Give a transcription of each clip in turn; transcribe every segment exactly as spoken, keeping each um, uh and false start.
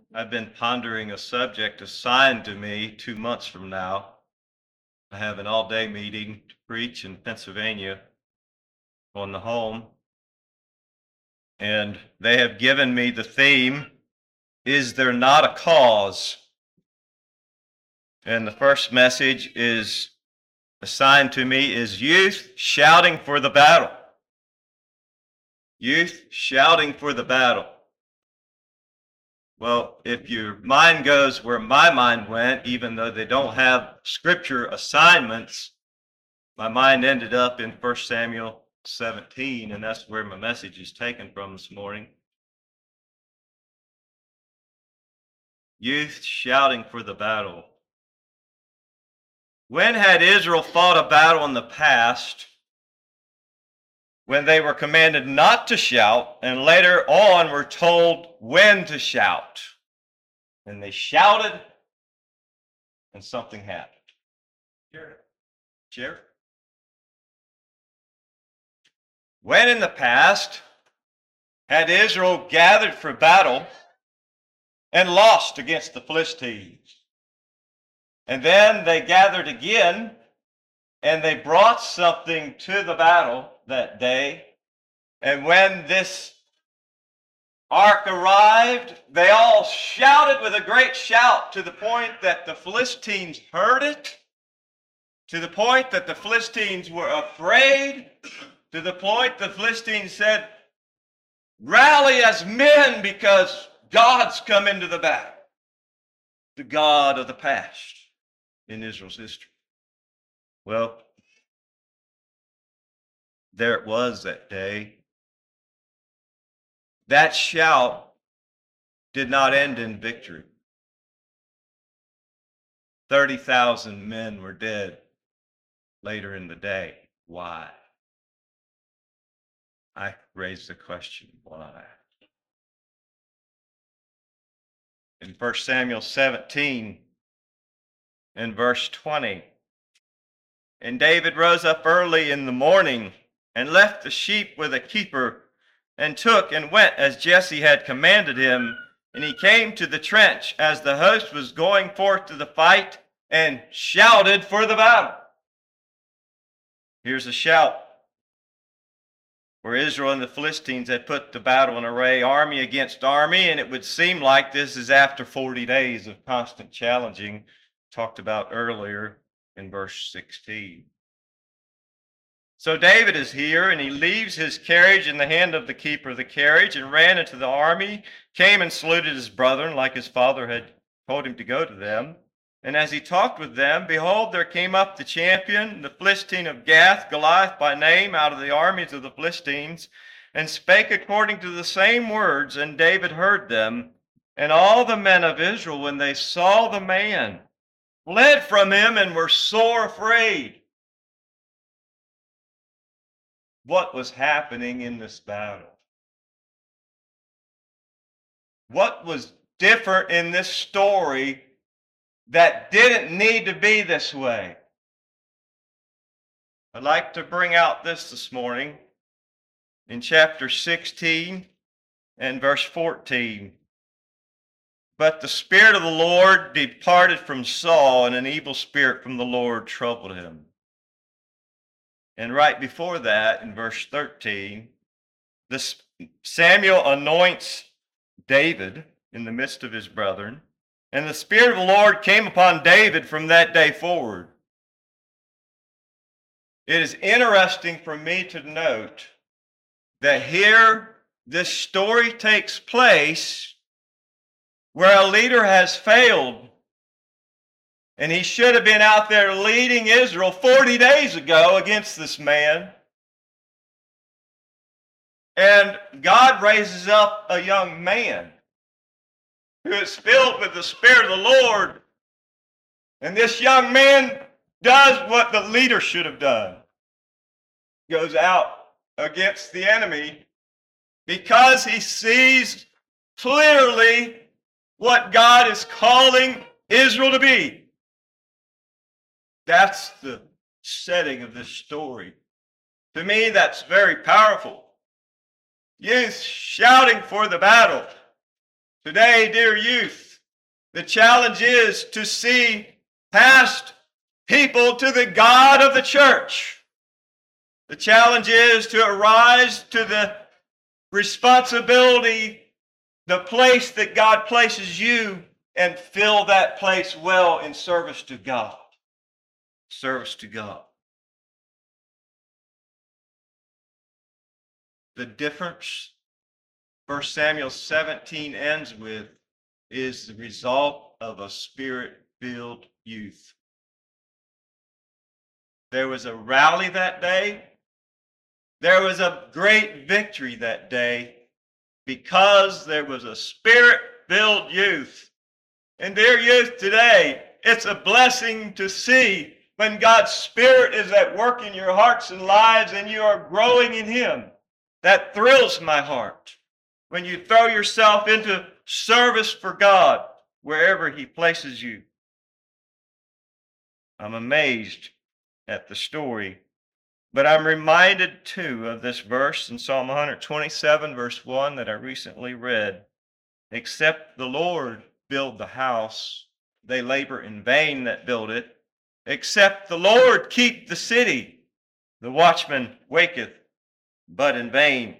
I've been pondering a subject assigned to me two months from now. I have an all-day meeting to preach in Pennsylvania on the home, and they have given me the theme, Is There Not a Cause? And the first message is assigned to me is Youth Shouting for the Battle. Youth shouting for the battle. Well, if your mind goes where my mind went, even though they don't have scripture assignments, my mind ended up in First Samuel seventeen, and that's where my message is taken from this morning. Youth shouting for the battle. When had Israel fought a battle in the past when they were commanded not to shout, and later on were told when to shout? And they shouted, and something happened. Jared. Jared? When in the past had Israel gathered for battle and lost against the Philistines? And then they gathered again, and they brought something to the battle that day. And when this ark arrived, they all shouted with a great shout to the point that the Philistines heard it, to the point that the Philistines were afraid, to the point the Philistines said, "Rally as men, because God's come into the battle." The God of the past in Israel's history. Well, there it was that day. That shout did not end in victory. thirty thousand men were dead later in the day. Why? I raised the question, why? In First Samuel seventeen, in verse twenty, and David rose up early in the morning and left the sheep with a keeper, and took and went as Jesse had commanded him. And he came to the trench as the host was going forth to the fight, and shouted for the battle. Here's a shout. Where Israel and the Philistines had put the battle in array, army against army, and it would seem like this is after forty days of constant challenging, talked about earlier in verse sixteen. So David is here, and he leaves his carriage in the hand of the keeper of the carriage and ran into the army, came and saluted his brethren like his father had told him to go to them. And as he talked with them, behold, there came up the champion, the Philistine of Gath, Goliath by name, out of the armies of the Philistines, and spake according to the same words, and David heard them. And all the men of Israel, when they saw the man, fled from him and were sore afraid. What was happening in this battle? What was different in this story that didn't need to be this way? I'd like to bring out this this morning in chapter sixteen and verse fourteen. But the Spirit of the Lord departed from Saul, and an evil spirit from the Lord troubled him. And right before that, in verse thirteen, this Samuel anoints David in the midst of his brethren, and the Spirit of the Lord came upon David from that day forward. It is interesting for me to note that here this story takes place where a leader has failed, and he should have been out there leading Israel forty days ago against this man. And God raises up a young man who is filled with the Spirit of the Lord. And this young man does what the leader should have done. Goes out against the enemy because he sees clearly what God is calling Israel to be. That's the setting of this story. To me, that's very powerful. Youth shouting for the battle. Today, dear youth, the challenge is to see past people to the God of the church. The challenge is to arise to the responsibility, the place that God places you, and fill that place well in service to God. Service to God. The difference First Samuel seventeen ends with is the result of a spirit-filled youth. There was a rally that day. There was a great victory that day because there was a spirit-filled youth. And dear youth, today, it's a blessing to see when God's Spirit is at work in your hearts and lives and you are growing in Him. That thrills my heart. When you throw yourself into service for God wherever He places you. I'm amazed at the story, but I'm reminded too of this verse in Psalm one twenty-seven, verse one that I recently read. Except the Lord build the house, they labor in vain that build it. Except the Lord keep the city, the watchman waketh, but in vain.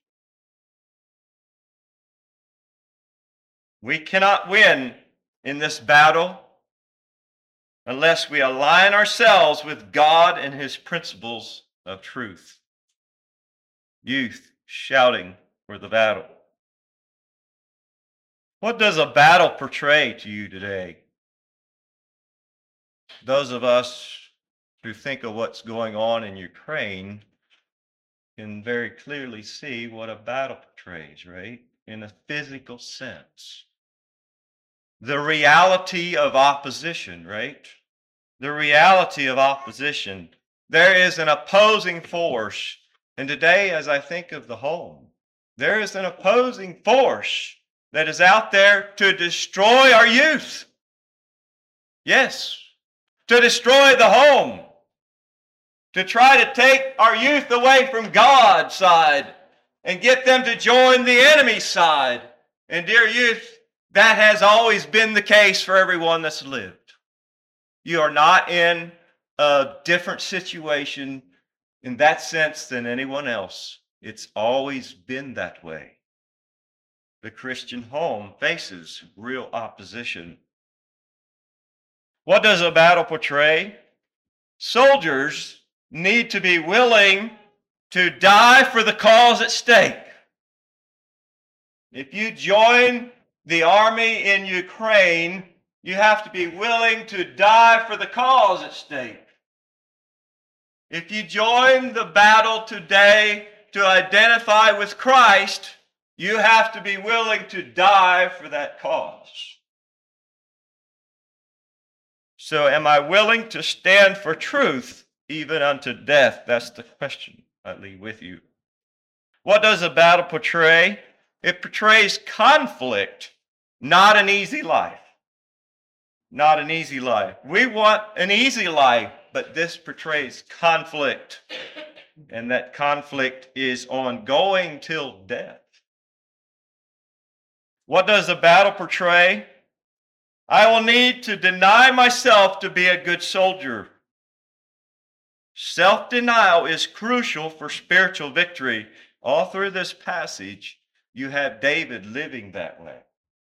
We cannot win in this battle unless we align ourselves with God and His principles of truth. Youth shouting for the battle. What does a battle portray to you today? Those of us who think of what's going on in Ukraine can very clearly see what a battle portrays, right? In a physical sense. The reality of opposition, right? The reality of opposition. There is an opposing force. And today, as I think of the home, there is an opposing force that is out there to destroy our youth. Yes, to destroy the home. To try to take our youth away from God's side and get them to join the enemy's side. And dear youth, that has always been the case for everyone that's lived. You are not in a different situation in that sense than anyone else. It's always been that way. The Christian home faces real opposition. What does a battle portray? Soldiers need to be willing to die for the cause at stake. If you join the army in Ukraine, you have to be willing to die for the cause at stake. If you join the battle today to identify with Christ, you have to be willing to die for that cause. So am I willing to stand for truth even unto death? That's the question I leave with you. What does a battle portray? It portrays conflict, not an easy life. Not an easy life. We want an easy life, but this portrays conflict. And that conflict is ongoing till death. What does a battle portray? I will need to deny myself to be a good soldier. Self-denial is crucial for spiritual victory. All through this passage, you have David living that way.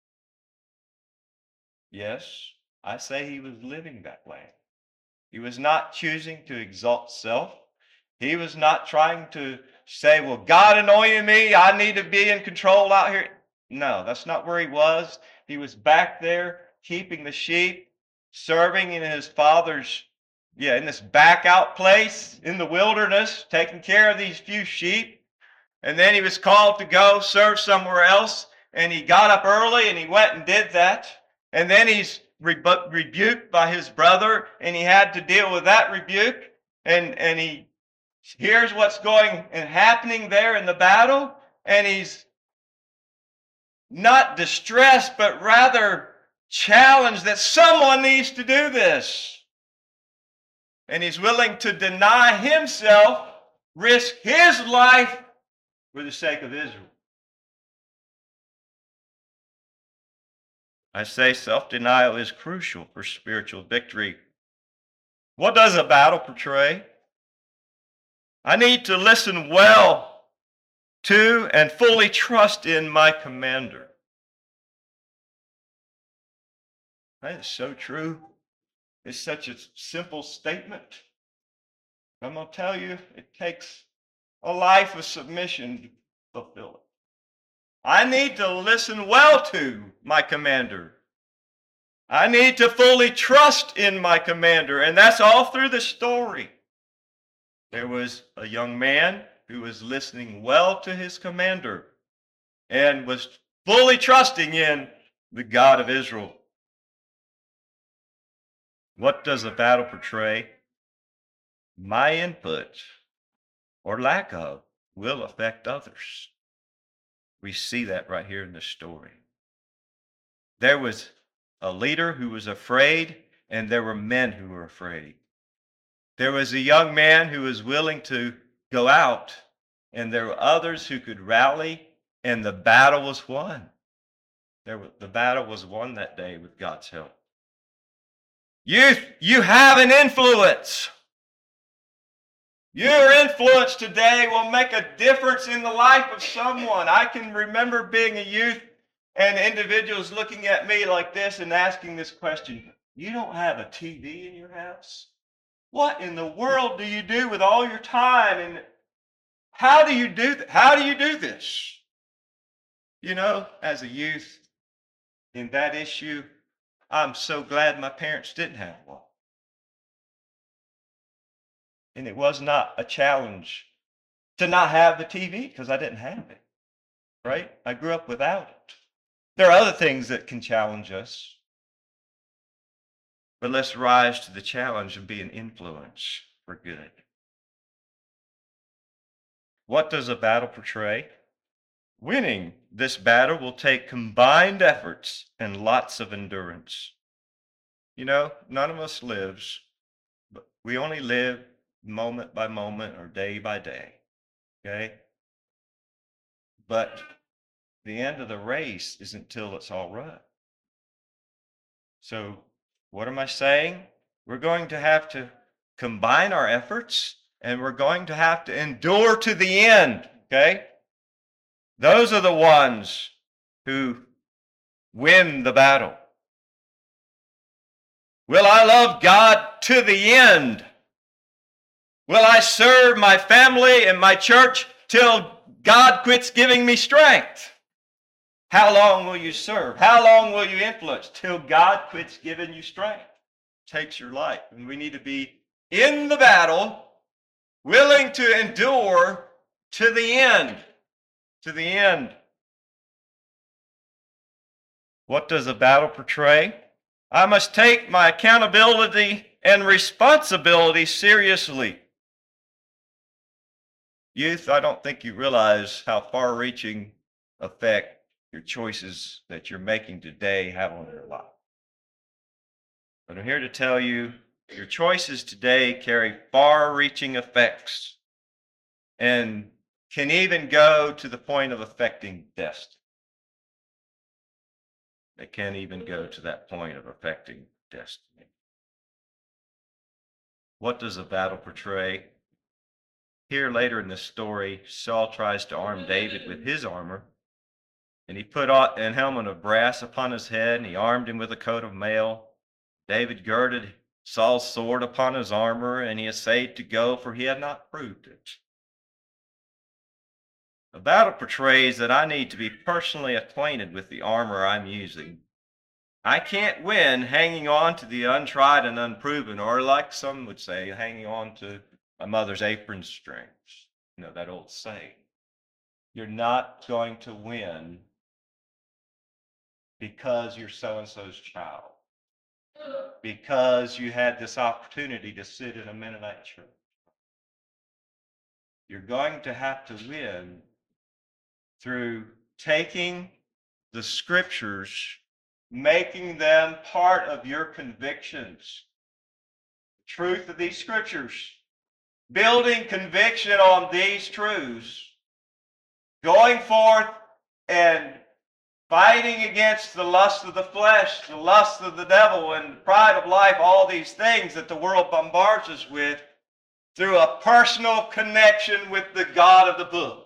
Yes, I say he was living that way. He was not choosing to exalt self. He was not trying to say, well, God anointed me, I need to be in control out here. No, that's not where he was. He was back there keeping the sheep, serving in his father's, yeah, in this back out place in the wilderness, taking care of these few sheep. And then he was called to go serve somewhere else. And he got up early and he went and did that. And then he's rebu- rebuked by his brother, and he had to deal with that rebuke. And, and he hears what's going and happening there in the battle. And he's not distressed, but rather challenged that someone needs to do this. And he's willing to deny himself, risk his life for the sake of Israel. I say self-denial is crucial for spiritual victory. What does a battle portray? I need to listen well to and fully trust in my commander. That is so true. It's such a simple statement. I'm going to tell you, it takes a life of submission to fulfill it. I need to listen well to my commander. I need to fully trust in my commander. And that's all through the story. There was a young man who was listening well to his commander and was fully trusting in the God of Israel. What does a battle portray? My input or lack of will affect others. We see that right here in the story. There was a leader who was afraid, and there were men who were afraid. There was a young man who was willing to go out, and there were others who could rally, and the battle was won. There was, the battle was won that day with God's help. Youth, you have an influence. Your influence today will make a difference in the life of someone. I can remember being a youth and individuals looking at me like this and asking this question: you don't have a T V in your house? What in the world do you do with all your time? And how do you do th- how do you do this? You know, as a youth in that issue, I'm so glad my parents didn't have one. And it was not a challenge to not have the T V because I didn't have it, right? I grew up without it. There are other things that can challenge us, but let's rise to the challenge and be an influence for good. What does a battle portray? Winning this battle will take combined efforts and lots of endurance. You know, none of us lives, but we only live moment by moment or day by day, okay? But the end of the race isn't till it's all run. So what am I saying? We're going to have to combine our efforts, and we're going to have to endure to the end, okay? Those are the ones who win the battle. Will I love God to the end? Will I serve my family and my church till God quits giving me strength? How long will you serve? How long will you influence? Till God quits giving you strength. Takes your life. And we need to be in the battle, willing to endure to the end. To the end. What does a battle portray? I must take my accountability and responsibility seriously. Youth, I don't think you realize how far-reaching effect your choices that you're making today have on your life. But I'm here to tell you, your choices today carry far-reaching effects and can even go to the point of affecting destiny. They can even go to that point of affecting destiny. What does a battle portray? Here later in the story, Saul tries to arm David with his armor, and he put an helmet of brass upon his head, and he armed him with a coat of mail. David girded Saul's sword upon his armor, and he essayed to go, for he had not proved it. A battle portrays that I need to be personally acquainted with the armor I'm using. I can't win hanging on to the untried and unproven, or like some would say, hanging on to my mother's apron strings. You know, that old saying. You're not going to win because you're so-and-so's child. Because you had this opportunity to sit in a Mennonite church. You're going to have to win through taking the scriptures, making them part of your convictions. The truth of these scriptures. Building conviction on these truths. Going forth and fighting against the lust of the flesh, the lust of the devil, and the pride of life, all these things that the world bombards us with, through a personal connection with the God of the book.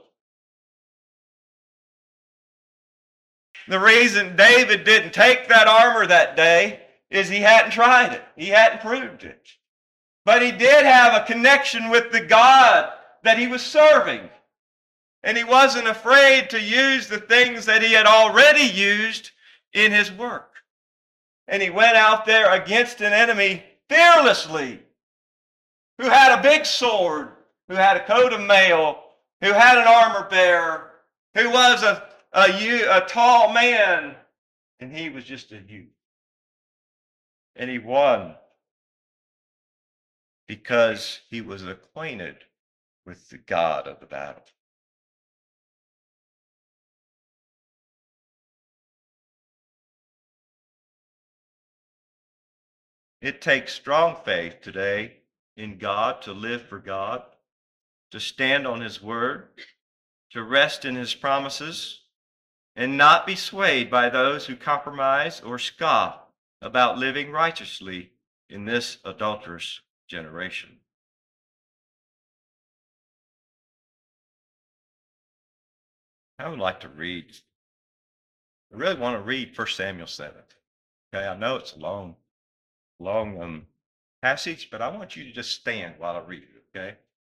The reason David didn't take that armor that day is he hadn't tried it. He hadn't proved it. But he did have a connection with the God that he was serving. And he wasn't afraid to use the things that he had already used in his work. And he went out there against an enemy fearlessly, who had a big sword, who had a coat of mail, who had an armor bearer, who was a A, a tall man, and he was just a youth. And he won because he was acquainted with the God of the battle. It takes strong faith today in God to live for God, to stand on His word, to rest in His promises, and not be swayed by those who compromise or scoff about living righteously in this adulterous generation. I would like to read, I really want to read First Samuel seven. Okay, I know it's a long, long um, passage, but I want you to just stand while I read it, okay?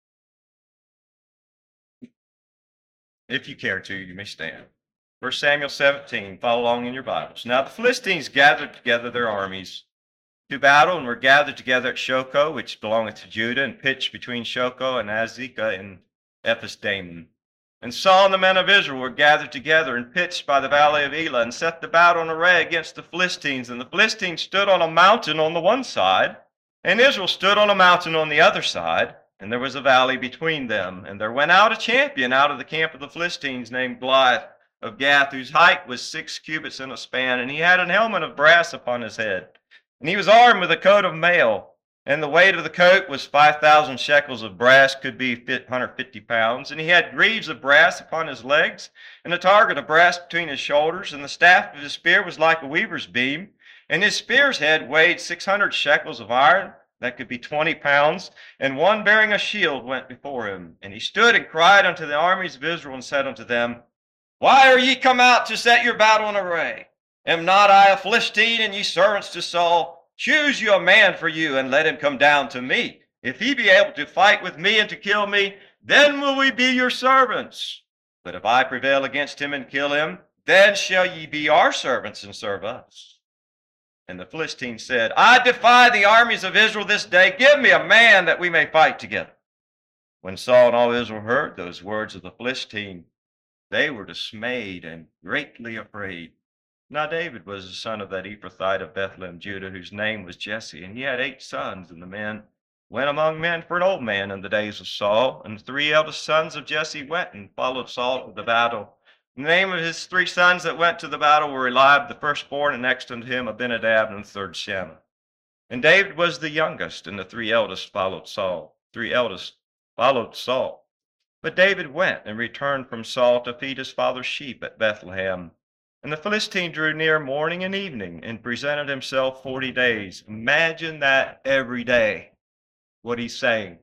If you care to, you may stand. First Samuel seventeen, follow along in your Bibles. Now the Philistines gathered together their armies to battle, and were gathered together at Shochoh, which belongeth to Judah, and pitched between Shochoh and Azekah and Ephes-dammim. And Saul and the men of Israel were gathered together and pitched by the valley of Elah, and set the battle in array against the Philistines. And the Philistines stood on a mountain on the one side, and Israel stood on a mountain on the other side, and there was a valley between them. And there went out a champion out of the camp of the Philistines, named Goliath of Gath, whose height was six cubits and a span, and he had an helmet of brass upon his head. And he was armed with a coat of mail, and the weight of the coat was five thousand shekels of brass, could be one hundred fifty pounds. And he had greaves of brass upon his legs, and a target of brass between his shoulders, and the staff of his spear was like a weaver's beam, and his spear's head weighed six hundred shekels of iron, that could be twenty pounds, and one bearing a shield went before him. And he stood and cried unto the armies of Israel, and said unto them, Why are ye come out to set your battle in array? Am not I a Philistine, and ye servants to Saul? Choose you a man for you, and let him come down to me. If he be able to fight with me and to kill me, then will we be your servants. But if I prevail against him and kill him, then shall ye be our servants and serve us. And the Philistines said, I defy the armies of Israel this day. Give me a man that we may fight together. When Saul and all Israel heard those words of the Philistine, they were dismayed and greatly afraid. Now David was the son of that Ephrathite of Bethlehem, Judah, whose name was Jesse, and he had eight sons. And the men went among men for an old man in the days of Saul. And the three eldest sons of Jesse went and followed Saul to the battle. And the name of his three sons that went to the battle were Eliab the firstborn, and next unto him Abinadab, and the third Shammah. And David was the youngest, and the three eldest followed Saul. Three eldest followed Saul. But David went and returned from Saul to feed his father's sheep at Bethlehem. And the Philistine drew near morning and evening, and presented himself forty days. Imagine that every day, what he's saying.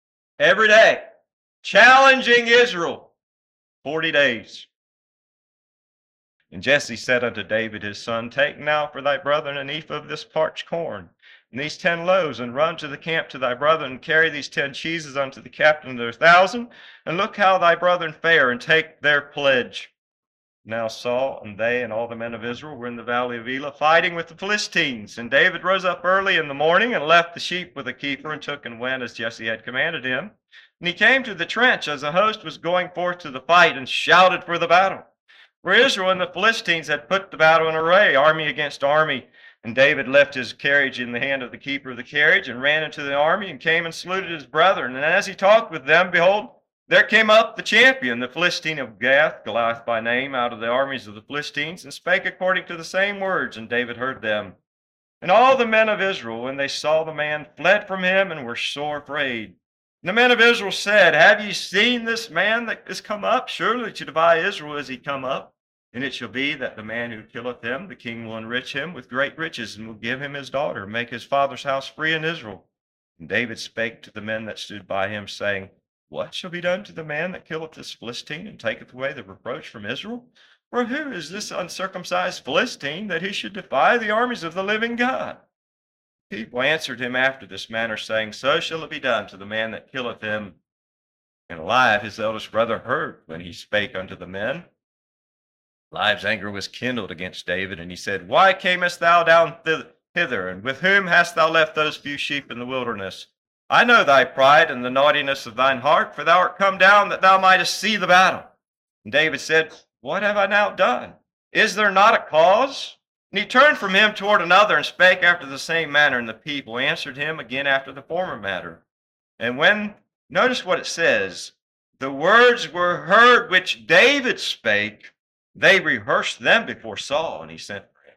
Every day, challenging Israel, forty days. And Jesse said unto David his son, Take now for thy brethren an ephah of this parched corn, and these ten loaves, and run to the camp to thy brethren, and carry these ten cheeses unto the captain of their thousand, and look how thy brethren fare, and take their pledge. Now Saul and they and all the men of Israel were in the valley of Elah, fighting with the Philistines. And David rose up early in the morning, and left the sheep with a keeper, and took and went as Jesse had commanded him. And he came to the trench as the host was going forth to the fight, and shouted for the battle. For Israel and the Philistines had put the battle in array, army against army. And David left his carriage in the hand of the keeper of the carriage, and ran into the army, and came and saluted his brethren. And as he talked with them, behold, there came up the champion, the Philistine of Gath, Goliath by name, out of the armies of the Philistines, and spake according to the same words, and David heard them. And all the men of Israel, when they saw the man, fled from him, and were sore afraid. And the men of Israel said, Have ye seen this man that is come up? Surely to defy Israel is he come up. And it shall be that the man who killeth him, the king will enrich him with great riches, and will give him his daughter, and make his father's house free in Israel. And David spake to the men that stood by him, saying, What shall be done to the man that killeth this Philistine, and taketh away the reproach from Israel? For who is this uncircumcised Philistine, that he should defy the armies of the living God? People answered him after this manner, saying, So shall it be done to the man that killeth him. And Eliab his eldest brother heard when he spake unto the men. Eliab's anger was kindled against David, and he said, Why camest thou down hither, and with whom hast thou left those few sheep in the wilderness? I know thy pride and the naughtiness of thine heart, for thou art come down that thou mightest see the battle. And David said, What have I now done? Is there not a cause? And he turned from him toward another, and spake after the same manner, and the people answered him again after the former manner. And when, notice what it says, the words were heard which David spake, they rehearsed them before Saul, and he sent for him.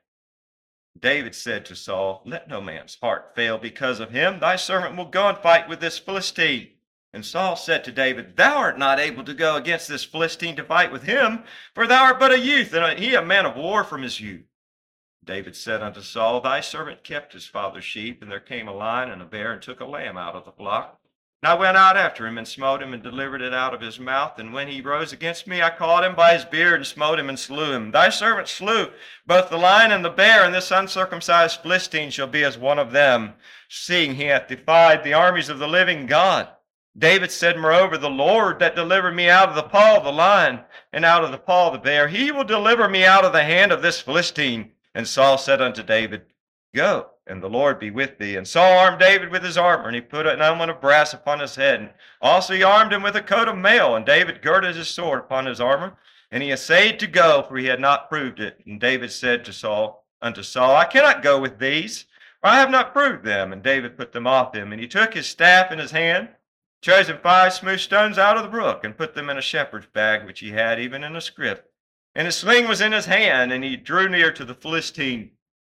David said to Saul, Let no man's heart fail because of him. Thy servant will go and fight with this Philistine. And Saul said to David, Thou art not able to go against this Philistine to fight with him, for thou art but a youth, and he a man of war from his youth. David said unto Saul, Thy servant kept his father's sheep, and there came a lion and a bear, and took a lamb out of the flock. And I went out after him, and smote him, and delivered it out of his mouth. And when he rose against me, I caught him by his beard, and smote him, and slew him. Thy servant slew both the lion and the bear, and this uncircumcised Philistine shall be as one of them, seeing he hath defied the armies of the living God. David said, Moreover, the Lord that delivered me out of the paw of the lion, and out of the paw of the bear, he will deliver me out of the hand of this Philistine. And Saul said unto David, Go, and the Lord be with thee. And Saul armed David with his armor, and he put an helmet of brass upon his head. And also he armed him with a coat of mail. And David girded his sword upon his armor, and he essayed to go, for he had not proved it. And David said to Saul, unto Saul, I cannot go with these, for I have not proved them. And David put them off him. And he took his staff in his hand, chose him five smooth stones out of the brook, and put them in a shepherd's bag which he had, even in a scrip. And his sling was in his hand, and he drew near to the Philistine.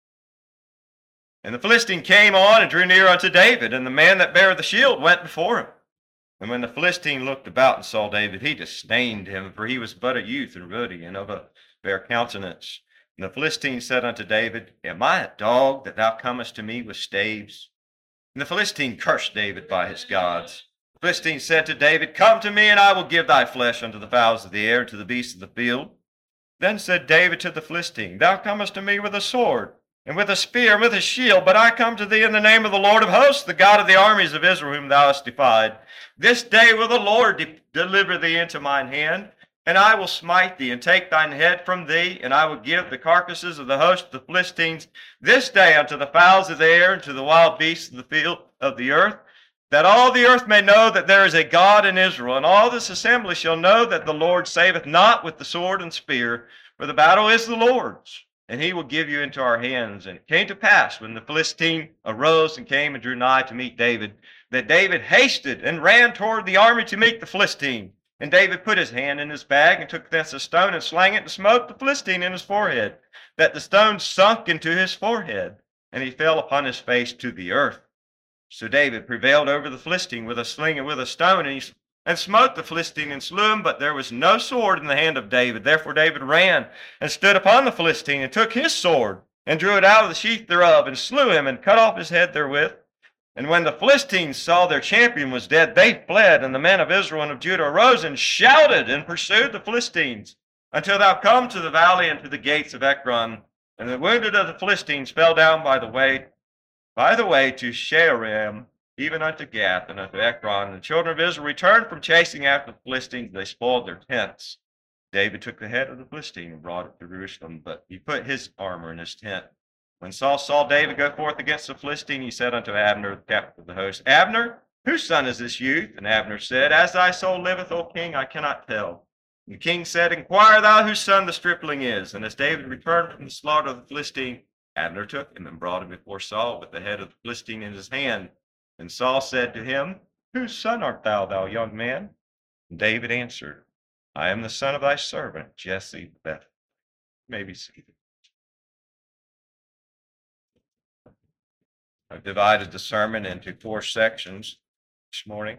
And the Philistine came on and drew near unto David, and the man that bare the shield went before him. And when the Philistine looked about and saw David, he disdained him, for he was but a youth and ruddy, and of a fair countenance. And the Philistine said unto David, Am I a dog that thou comest to me with staves? And the Philistine cursed David by his gods. The Philistine said to David, Come to me, and I will give thy flesh unto the fowls of the air, and to the beasts of the field. Then said David to the Philistine, Thou comest to me with a sword, and with a spear, and with a shield, but I come to thee in the name of the Lord of hosts, the God of the armies of Israel, whom thou hast defied. This day will the Lord de- deliver thee into mine hand, and I will smite thee, and take thine head from thee, and I will give the carcasses of the host of the Philistines this day unto the fowls of the air, and to the wild beasts of the field of the earth, that all the earth may know that there is a God in Israel. And all this assembly shall know that the Lord saveth not with the sword and spear, for the battle is the Lord's, and he will give you into our hands. And it came to pass, when the Philistine arose and came and drew nigh to meet David, that David hasted and ran toward the army to meet the Philistine. And David put his hand in his bag, and took thence a stone, and slang it, and smote the Philistine in his forehead, that the stone sunk into his forehead, and he fell upon his face to the earth. So David prevailed over the Philistine with a sling and with a stone, and he and smote the Philistine and slew him, but there was no sword in the hand of David. Therefore David ran and stood upon the Philistine, and took his sword, and drew it out of the sheath thereof, and slew him, and cut off his head therewith. And when the Philistines saw their champion was dead, they fled, and the men of Israel and of Judah arose and shouted and pursued the Philistines, until thou come to the valley and to the gates of Ekron. And the wounded of the Philistines fell down by the way By the way to Shaaraim, even unto Gath and unto Ekron. And the children of Israel returned from chasing after the Philistines. They spoiled their tents. David took the head of the Philistine and brought it to Jerusalem, but he put his armor in his tent. When Saul saw David go forth against the Philistine, he said unto Abner, the captain of the host, Abner, whose son is this youth? And Abner said, As thy soul liveth, O king, I cannot tell. And the king said, Inquire thou whose son the stripling is. And as David returned from the slaughter of the Philistine, Abner took him and brought him before Saul with the head of the Philistine in his hand. And Saul said to him, Whose son art thou, thou young man? And David answered, I am the son of thy servant, Jesse the Bethlehemite. You may be seated. I've divided the sermon into four sections this morning.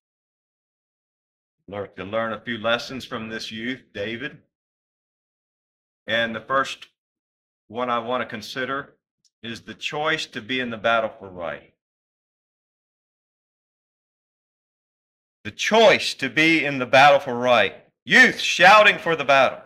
Learn to learn a few lessons from this youth, David. And the first one I want to consider is the choice to be in the battle for right. The choice to be in the battle for right. Youth shouting for the battle.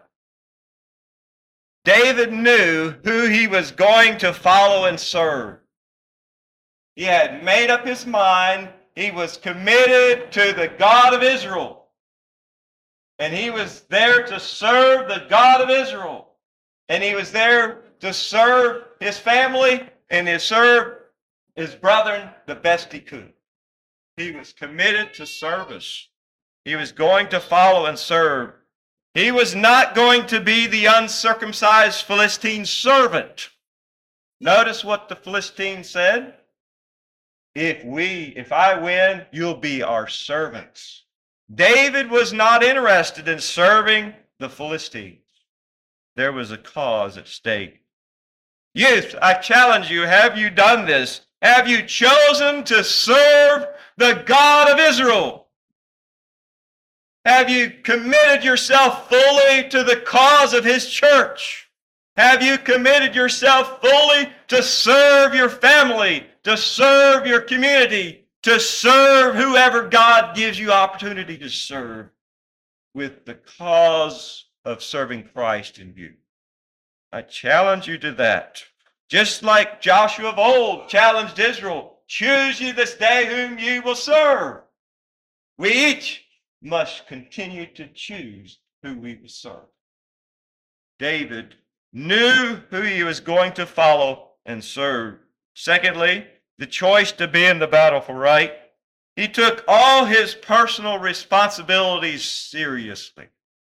David knew who he was going to follow and serve. He had made up his mind. He was committed to the God of Israel. And he was there to serve the God of Israel. And he was there to serve his family and to serve his brethren the best he could. He was committed to service. He was going to follow and serve. He was not going to be the uncircumcised Philistine servant. Notice what the Philistine said. If we, if I win, you'll be our servants. David was not interested in serving the Philistines. There was a cause at stake. Youth, I challenge you, have you done this? Have you chosen to serve the God of Israel? Have you committed yourself fully to the cause of his church? Have you committed yourself fully to serve your family, to serve your community, to serve whoever God gives you opportunity to serve with the cause of serving Christ in view? I challenge you to that. Just like Joshua of old challenged Israel, choose you this day whom you will serve. We each must continue to choose who we will serve. David knew who he was going to follow and serve. Secondly, the choice to be in the battle for right. He took all his personal responsibilities seriously.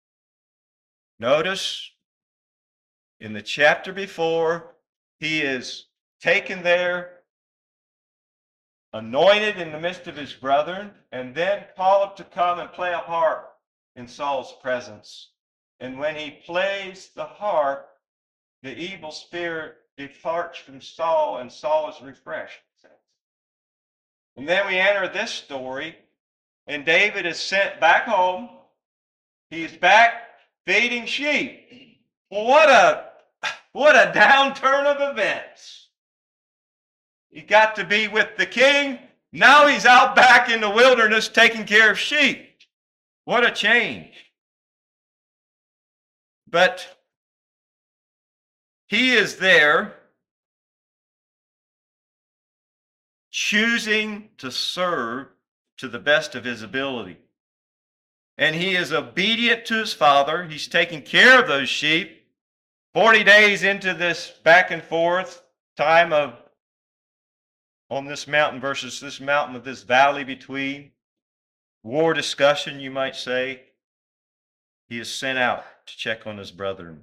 Notice in the chapter before, he is taken there, anointed in the midst of his brethren, and then called to come and play a harp in Saul's presence. And when he plays the harp, the evil spirit departs from Saul, and Saul is refreshed. And then we enter this story, and David is sent back home. He's back feeding sheep. Well, what a what a downturn of events. He got to be with the king. Now he's out back in the wilderness taking care of sheep. What a change. But he is there choosing to serve to the best of his ability. And he is obedient to his father. He's taking care of those sheep. Forty days into this back and forth time of on this mountain versus this mountain with this valley between, war discussion, you might say, he is sent out to check on his brethren.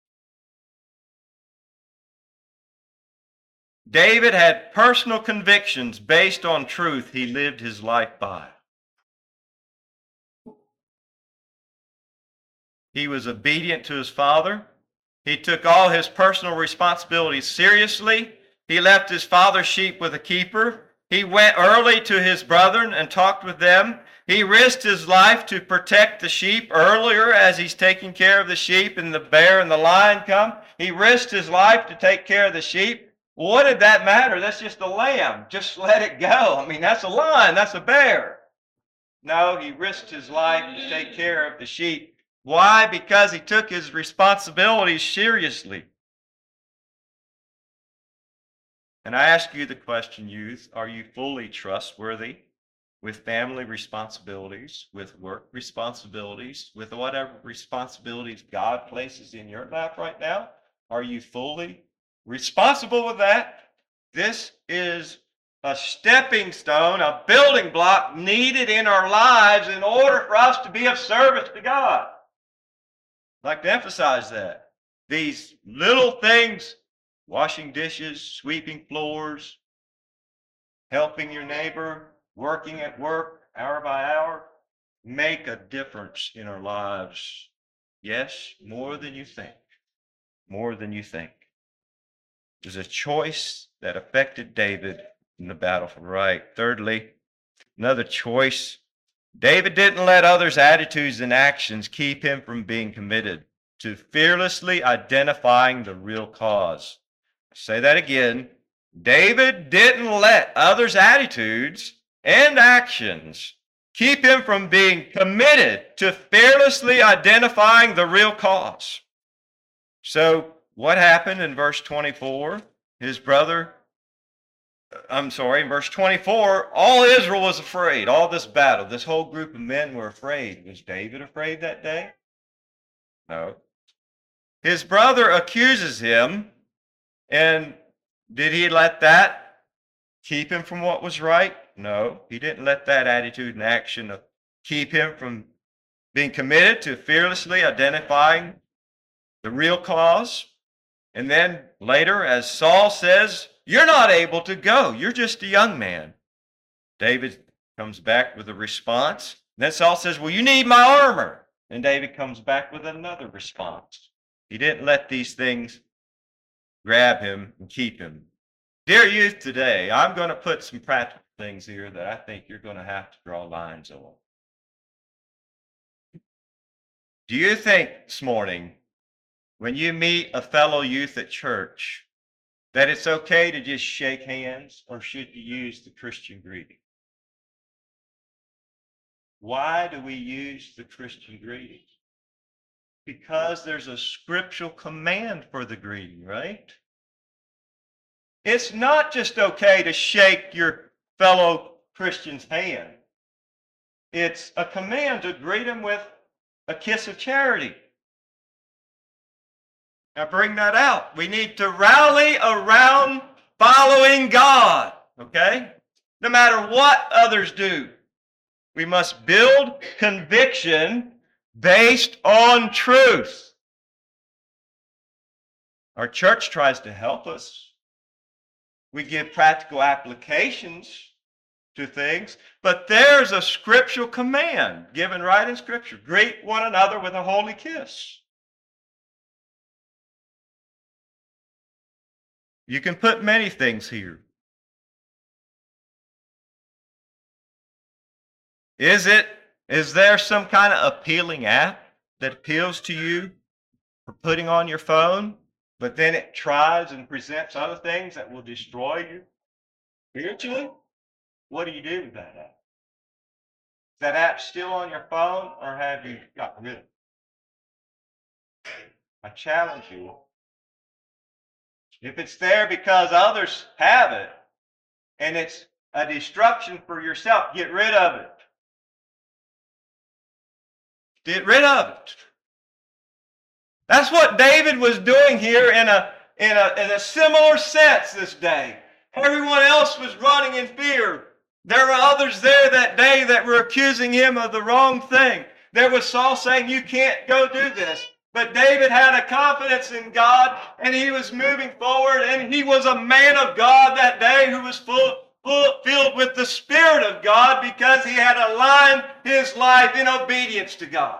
David had personal convictions based on truth he lived his life by. He was obedient to his father. He took all his personal responsibilities seriously. He left his father's sheep with a keeper. He went early to his brethren and talked with them. He risked his life to protect the sheep earlier as he's taking care of the sheep and the bear and the lion come. He risked his life to take care of the sheep. What did that matter? That's just a lamb. Just let it go. I mean, that's a lion. That's a bear. No, he risked his life to take care of the sheep. Why? Because he took his responsibilities seriously. And I ask you the question, youth, are you fully trustworthy with family responsibilities, with work responsibilities, with whatever responsibilities God places in your life right now? Are you fully responsible with that? This is a stepping stone, a building block needed in our lives in order for us to be of service to God. I'd like to emphasize that. These little things, washing dishes, sweeping floors, helping your neighbor, working at work hour by hour, make a difference in our lives. Yes, more than you think. More than you think. There's a choice that affected David in the battle for right. Thirdly, another choice. David didn't let others' attitudes and actions keep him from being committed to fearlessly identifying the real cause. Say that again. David didn't let others' attitudes and actions keep him from being committed to fearlessly identifying the real cause. So, what happened in verse twenty-four? His brother, I'm sorry, in verse twenty-four, all Israel was afraid. All this battle, this whole group of men were afraid. Was David afraid that day? No. His brother accuses him, and did he let that keep him from what was right? No, he didn't let that attitude and action keep him from being committed to fearlessly identifying the real cause. And then later, as Saul says, you're not able to go. You're just a young man. David comes back with a response. Then Saul says, well, you need my armor. And David comes back with another response. He didn't let these things grab him and keep him. Dear youth today, I'm going to put some practical things here that I think you're going to have to draw lines on. Do you think this morning, when you meet a fellow youth at church, that it's okay to just shake hands, or should you use the Christian greeting? Why do we use the Christian greeting? Because there's a scriptural command for the greeting, right? It's not just okay to shake your fellow Christian's hand. It's a command to greet him with a kiss of charity. Now bring that out. We need to rally around following God, okay? No matter what others do. We must build conviction based on truth. Our church tries to help us. We give practical applications to things, but there's a scriptural command given right in Scripture. Greet one another with a holy kiss. You can put many things here. Is it, is there some kind of appealing app that appeals to you for putting on your phone, but then it tries and presents other things that will destroy you spiritually? What do you do with that app? Is that app still on your phone, or have you got rid of it? I challenge you. If it's there because others have it, and it's a destruction for yourself, get rid of it. Get rid of it. That's what David was doing here in a, in a, in a similar sense this day. Everyone else was running in fear. There were others there that day that were accusing him of the wrong thing. There was Saul saying, you can't go do this. But David had a confidence in God, and he was moving forward, and he was a man of God that day who was full, full, filled with the Spirit of God because he had aligned his life in obedience to God.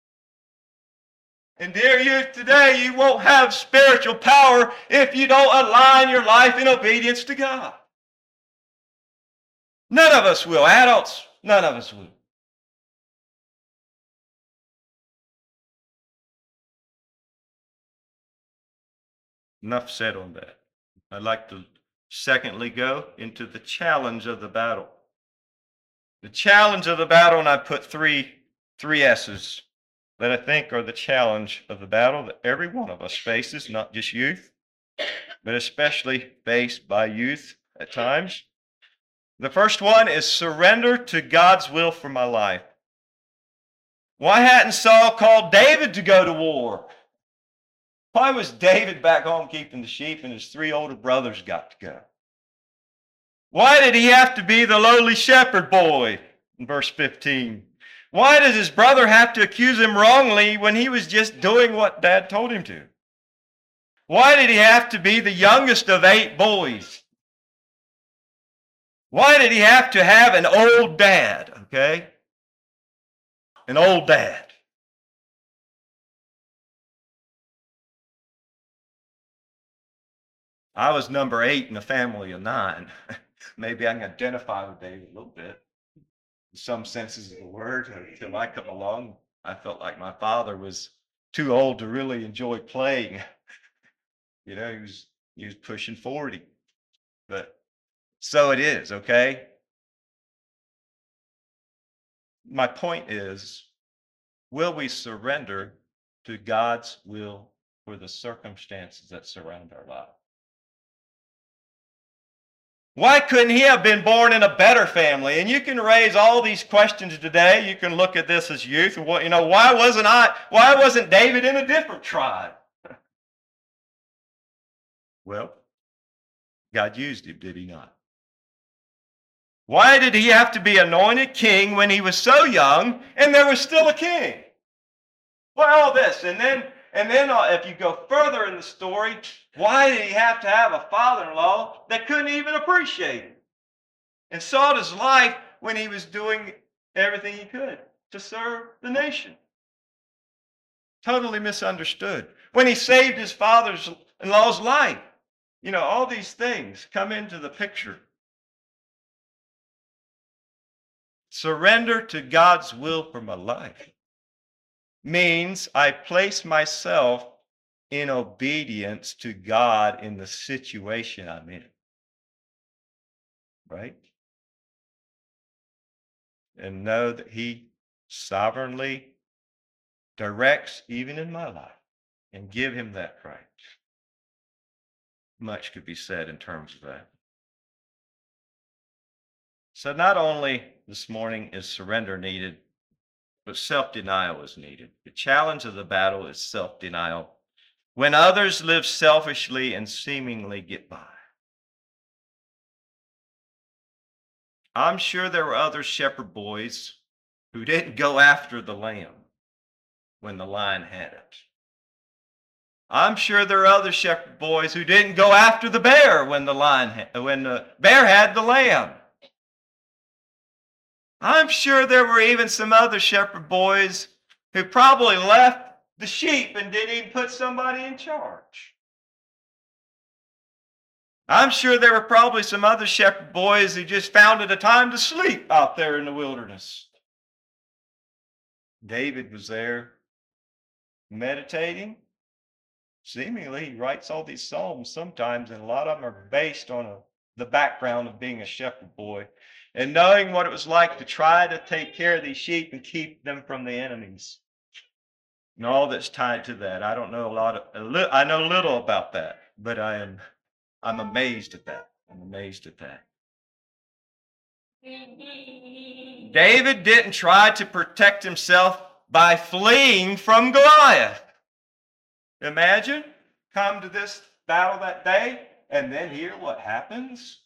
And dear youth, today you won't have spiritual power if you don't align your life in obedience to God. None of us will. Adults, none of us will. Enough said on that. I'd like to secondly go into the challenge of the battle. The challenge of the battle, and I put three, three S's that I think are the challenge of the battle that every one of us faces, not just youth, but especially faced by youth at times. The first one is surrender to God's will for my life. Why hadn't Saul called David to go to war? Why was David back home keeping the sheep and his three older brothers got to go? Why did he have to be the lowly shepherd boy in verse fifteen? Why does his brother have to accuse him wrongly when he was just doing what Dad told him to? Why did he have to be the youngest of eight boys? Why did he have to have an old dad, okay? An old dad. I was number eight in a family of nine. Maybe I can identify with David a little bit. In some senses of the word, until I come along, I felt like my father was too old to really enjoy playing. You know, he was he was pushing forty. But so it is, okay? My point is, will we surrender to God's will for the circumstances that surround our life? Why couldn't he have been born in a better family? And you can raise all these questions today. You can look at this as youth. What, you know, why wasn't I, why wasn't David in a different tribe? Well, God used him, did he not? Why did he have to be anointed king when he was so young and there was still a king? Why all this? And then, and then uh, if you go further in the story, why did he have to have a father-in-law that couldn't even appreciate him and sought his life when he was doing everything he could to serve the nation? Totally misunderstood. When he saved his father-in-law's life, you know, all these things come into the picture. Surrender to God's will for my life means I place myself in obedience to God in the situation I'm in. Right? And know that he sovereignly directs even in my life, and give him that right. Much could be said in terms of that. So not only this morning is surrender needed, but self-denial is needed. The challenge of the battle is self-denial. When others live selfishly and seemingly get by. I'm sure there were other shepherd boys who didn't go after the lamb when the lion had it. I'm sure there are other shepherd boys who didn't go after the bear when the lion ha- when the bear had the lamb. I'm sure there were even some other shepherd boys who probably left the sheep and didn't even put somebody in charge. I'm sure there were probably some other shepherd boys who just found it a time to sleep out there in the wilderness. David was there meditating. Seemingly, he writes all these psalms sometimes, and a lot of them are based on a, the background of being a shepherd boy and knowing what it was like to try to take care of these sheep and keep them from the enemies. And all that's tied to that. I don't know a lot of, a li- I know little about that, but I am, I'm amazed at that. I'm amazed at that. David didn't try to protect himself by fleeing from Goliath. Imagine, come to this battle that day, and then hear what happens.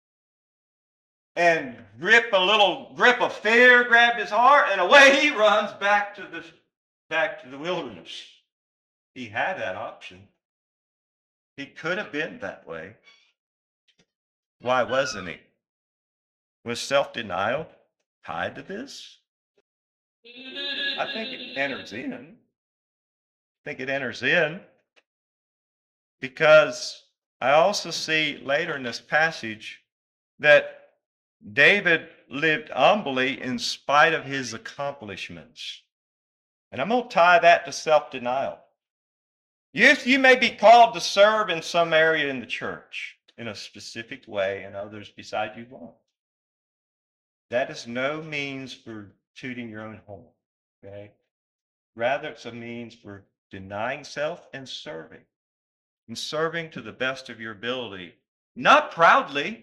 And grip a little grip of fear grabbed his heart, and away he runs back to the back to the wilderness. He had that option. He could have been that way. Why wasn't he? Was self-denial tied to this? I think it enters in. I think it enters in because I also see later in this passage that David lived humbly in spite of his accomplishments. And I'm going to tie that to self-denial. You, you may be called to serve in some area in the church in a specific way, and others beside you won't. That is no means for tooting your own horn, okay? Rather, it's a means for denying self and serving. And serving to the best of your ability. Not proudly,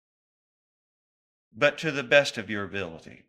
but to the best of your ability.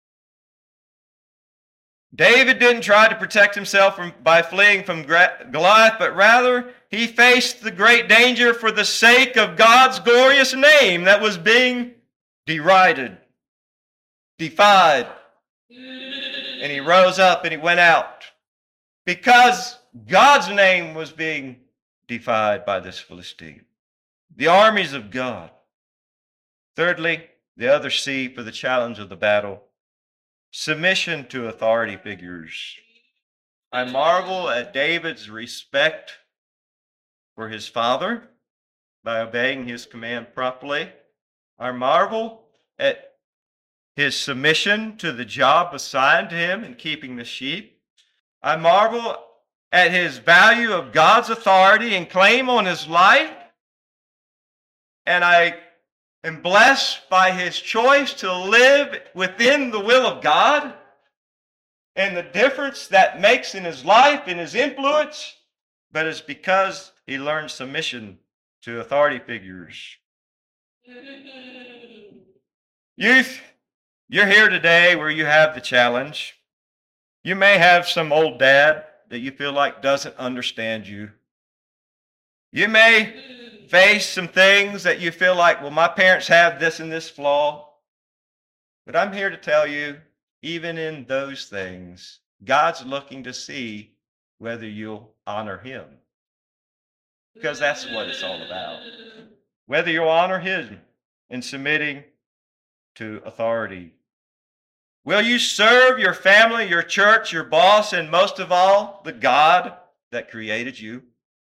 David didn't try to protect himself from, by fleeing from Goliath, but rather he faced the great danger for the sake of God's glorious name that was being derided, defied. And he rose up and he went out because God's name was being defied by this Philistine. The armies of God. Thirdly, the other C for the challenge of the battle. Submission to authority figures. I marvel at David's respect for his father by obeying his command properly. I marvel at his submission to the job assigned to him in keeping the sheep. I marvel at his value of God's authority and claim on his life. And I am blessed by his choice to live within the will of God and the difference that makes in his life and his influence. But it's because he learned submission to authority figures. Youth, you're here today where you have the challenge. You may have some old dad that you feel like doesn't understand you. You may face some things that you feel like, well, my parents have this and this flaw. But I'm here to tell you, even in those things, God's looking to see whether you'll honor him. Because that's what it's all about. Whether you'll honor him in submitting to authority. Will you serve your family, your church, your boss, and most of all, the God that created you?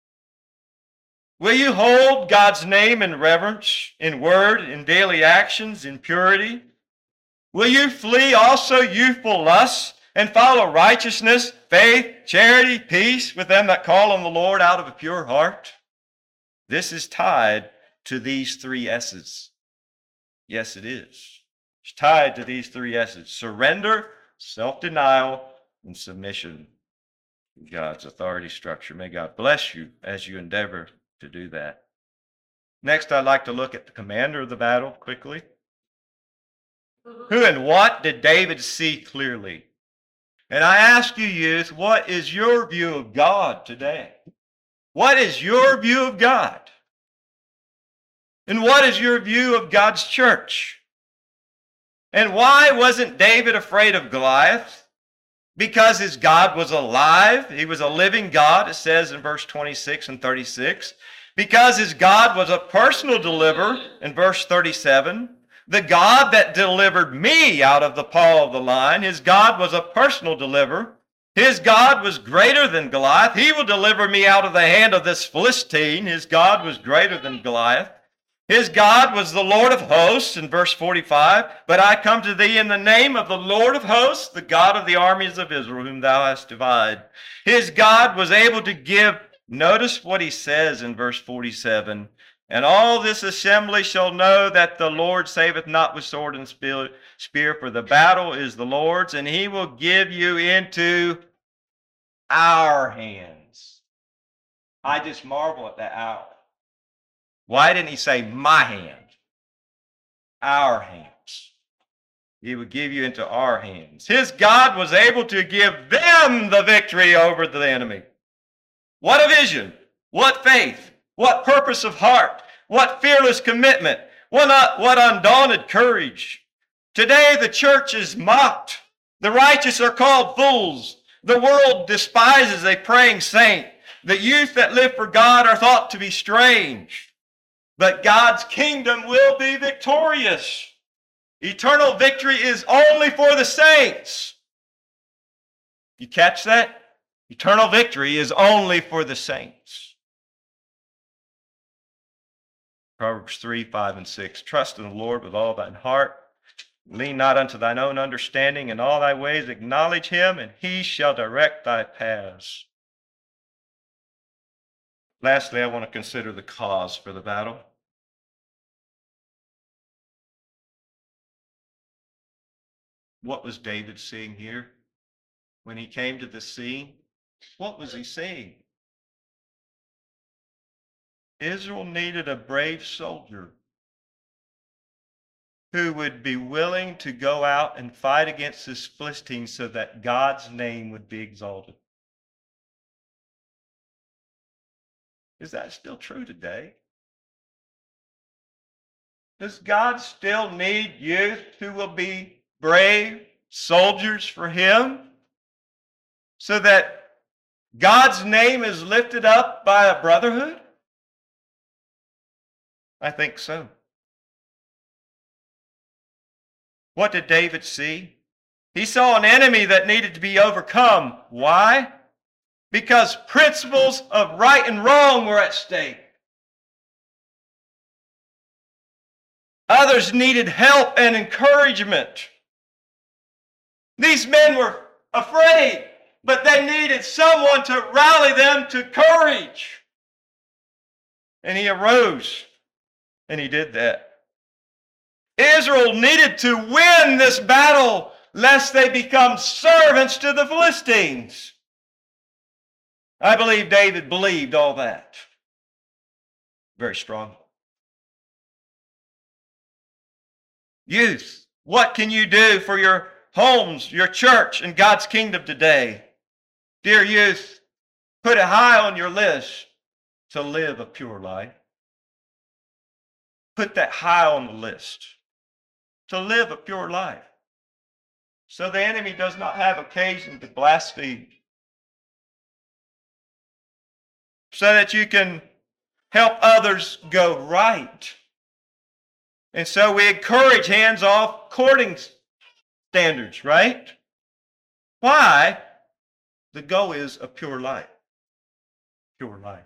Will you hold God's name in reverence, in word, in daily actions, in purity? Will you flee also youthful lusts and follow righteousness, faith, charity, peace with them that call on the Lord out of a pure heart? This is tied to these three S's. Yes, it is. It's tied to these three S's: surrender, self-denial, and submission to God's authority structure. May God bless you as you endeavor to do that. Next, I'd like to look at the commander of the battle quickly. Who and what did David see clearly? And I ask you, youth, what is your view of God today? What is your view of God? And what is your view of God's church? And why wasn't David afraid of Goliath? Because his God was alive. He was a living God, it says in verse twenty-six and thirty-six. Because his God was a personal deliverer in verse thirty-seven. The God that delivered me out of the paw of the lion, his God was a personal deliverer. His God was greater than Goliath. He will deliver me out of the hand of this Philistine. His God was greater than Goliath. His God was the Lord of hosts in verse forty-five. But I come to thee in the name of the Lord of hosts, the God of the armies of Israel, whom thou hast divided. His God was able to give, notice what he says in verse forty-seven. And all this assembly shall know that the Lord saveth not with sword and spear, for the battle is the Lord's, and he will give you into our hands. I just marvel at that hour. Why didn't he say my hand? Our hands. He would give you into our hands. His God was able to give them the victory over the enemy. What a vision. What faith. What purpose of heart. What fearless commitment. What, uh, what undaunted courage. Today the church is mocked. The righteous are called fools. The world despises a praying saint. The youth that live for God are thought to be strange. But God's kingdom will be victorious. Eternal victory is only for the saints. You catch that? Eternal victory is only for the saints. Proverbs three, five, and six. Trust in the Lord with all thine heart. Lean not unto thine own understanding. In all thy ways acknowledge him, and he shall direct thy paths. Lastly, I want to consider the cause for the battle. What was David seeing here? When he came to the scene, what was he seeing? Israel needed a brave soldier who would be willing to go out and fight against this Philistine so that God's name would be exalted. Is that still true today? Does God still need youth who will be brave soldiers for him so that God's name is lifted up by a brotherhood? I think so. What did David see? He saw an enemy that needed to be overcome. Why? Because principles of right and wrong were at stake. Others needed help and encouragement. These men were afraid. but they needed someone to rally them to courage. And he arose, and he did that. Israel needed to win this battle, lest they become servants to the Philistines. I believe David believed all that very strongly. Youth, what can you do for your homes, your church, and God's kingdom today? Dear youth, put it high on your list to live a pure life. Put that high on the list to live a pure life, so the enemy does not have occasion to blaspheme, so that you can help others go right. And so we encourage hands-off courting standards, right? Why? The goal is a pure life. Pure life.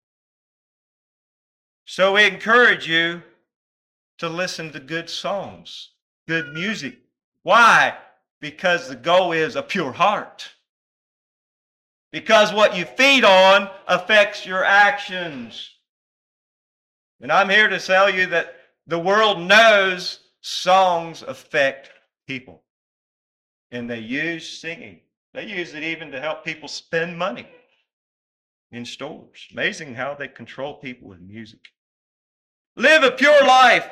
So we encourage you to listen to good songs, good music. Why? Because the goal is a pure heart. Because what you feed on affects your actions. And I'm here to tell you that the world knows songs affect people. And they use singing. They use it even to help people spend money in stores. Amazing how they control people with music. Live a pure life.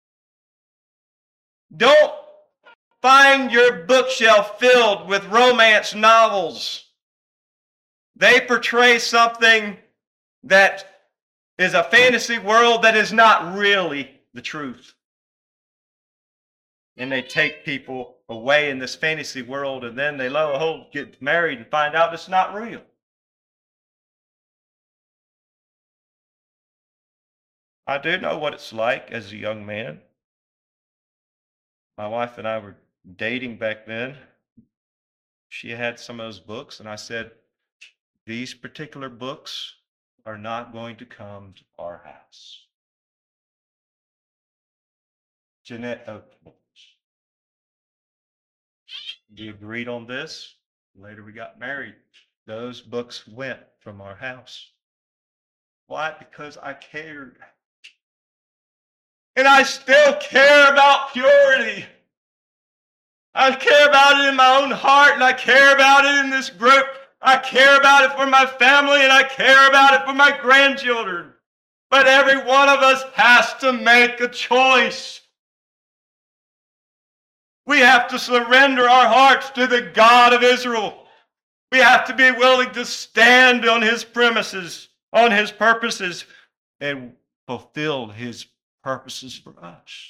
Don't find your bookshelf filled with romance novels. They portray something that is a fantasy world that is not really the truth. And they take people away in this fantasy world, and then they lo and behold get married and find out it's not real. I do know what it's like as a young man. My wife and I were dating back then. She had some of those books, and I said, these particular books are not going to come to our house. Jeanette Oak books. We agreed on this. Later we got married. Those books went from our house. Why? Because I cared. And I still care about purity. I care about it in my own heart, and I care about it in this group. I care about it for my family, and I care about it for my grandchildren. But every one of us has to make a choice. We have to surrender our hearts to the God of Israel. We have to be willing to stand on His premises, on His purposes, and fulfill His purposes for us.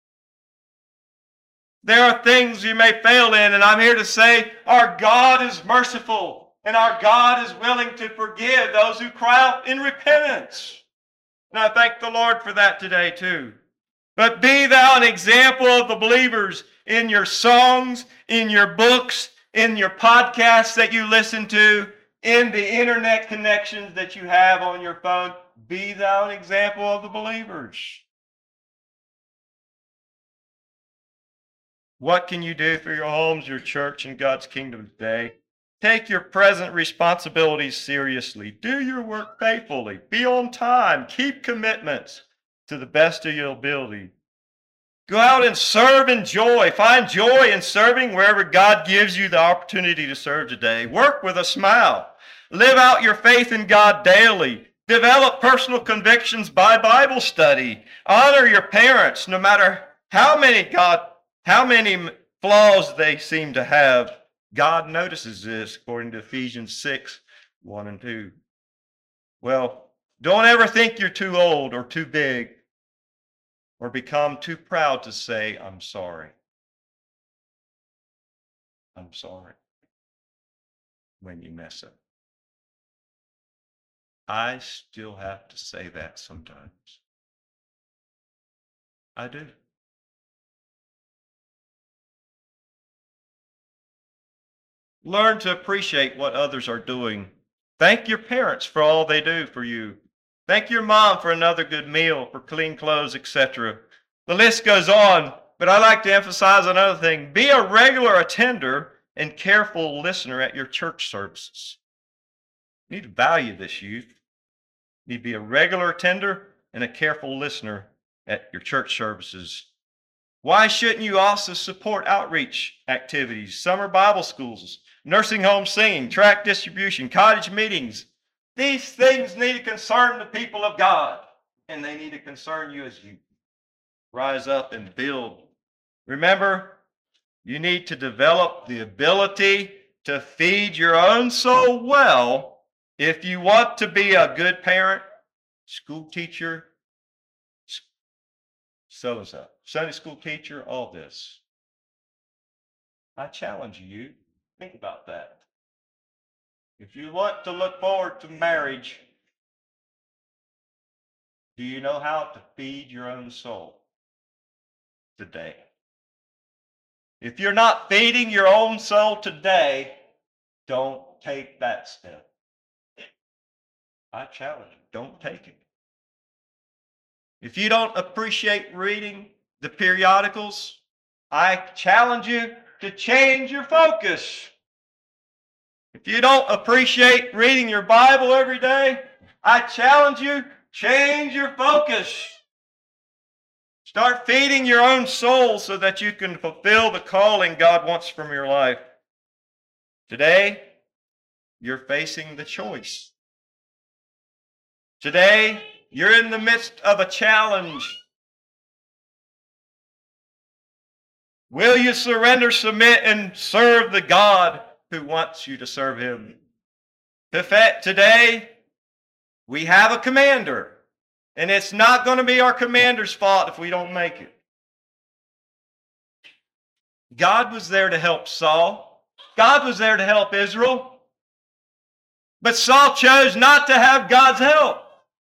There are things you may fail in, and I'm here to say our God is merciful, and our God is willing to forgive those who cry out in repentance. And I thank the Lord for that today too. But be thou an example of the believers in your songs, in your books, in your podcasts that you listen to, in the internet connections that you have on your phone. Be thou an example of the believers. What can you do for your homes, your church, and God's kingdom today? Take your present responsibilities seriously. Do your work faithfully. Be on time. Keep commitments to the best of your ability. Go out and serve in joy. Find joy in serving wherever God gives you the opportunity to serve today. Work with a smile. Live out your faith in God daily. Develop personal convictions by Bible study. Honor your parents, no matter how many God, how many flaws they seem to have. God notices this, according to Ephesians six, one and two. Well, don't ever think you're too old or too big, or become too proud to say, I'm sorry. I'm sorry when you mess up. I still have to say that sometimes. I do. Learn to appreciate what others are doing. Thank your parents for all they do for you. Thank your mom for another good meal, for clean clothes, et cetera. The list goes on, but I like to emphasize another thing. Be a regular attender and careful listener at your church services. You need to value this, youth. You need to be a regular attender and a careful listener at your church services. Why shouldn't you also support outreach activities, summer Bible schools, nursing home singing, tract distribution, cottage meetings? These things need to concern the people of God, and they need to concern you as you rise up and build. Remember, you need to develop the ability to feed your own soul well if you want to be a good parent, school teacher, so-and-so, Sunday school teacher, all this. I challenge you, think about that. If you want to look forward to marriage, do you know how to feed your own soul today? If you're not feeding your own soul today, don't take that step. I challenge you, don't take it. If you don't appreciate reading the periodicals, I challenge you to change your focus. If you don't appreciate reading your Bible every day, I challenge you, change your focus. Start feeding your own soul so that you can fulfill the calling God wants from your life. Today, you're facing the choice. Today, you're in the midst of a challenge. Will you surrender, submit, and serve the God who wants you to serve him? Today, we have a commander, and it's not going to be our commander's fault if we don't make it. God was there to help Saul. God was there to help Israel. But Saul chose not to have God's help.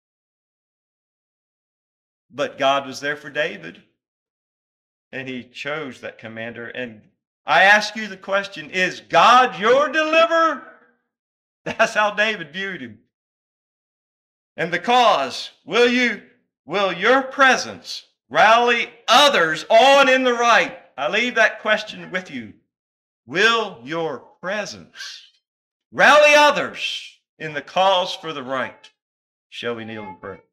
But God was there for David, and he chose that commander. And I ask you the question, is God your deliverer? That's how David viewed him. And the cause, will you, will your presence rally others on in the right? I leave that question with you. Will your presence rally others in the cause for the right? Shall we kneel and pray?